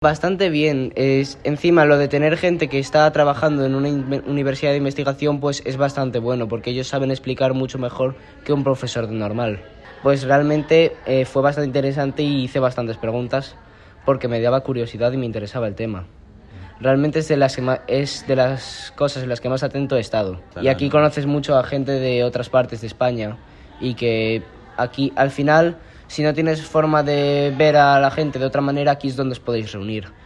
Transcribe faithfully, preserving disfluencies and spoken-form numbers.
Bastante bien. Es, encima, lo de tener gente que está trabajando en una in- universidad de investigación, pues es bastante bueno, porque ellos saben explicar mucho mejor que un profesor normal. Pues realmente eh, fue bastante interesante y hice bastantes preguntas porque me daba curiosidad y me interesaba el tema. Realmente es de las que ma- es de las cosas en las que más atento he estado. Y aquí conoces mucho a gente de otras partes de España y que aquí al final, si no tienes forma de ver a la gente de otra manera, aquí es donde os podéis reunir.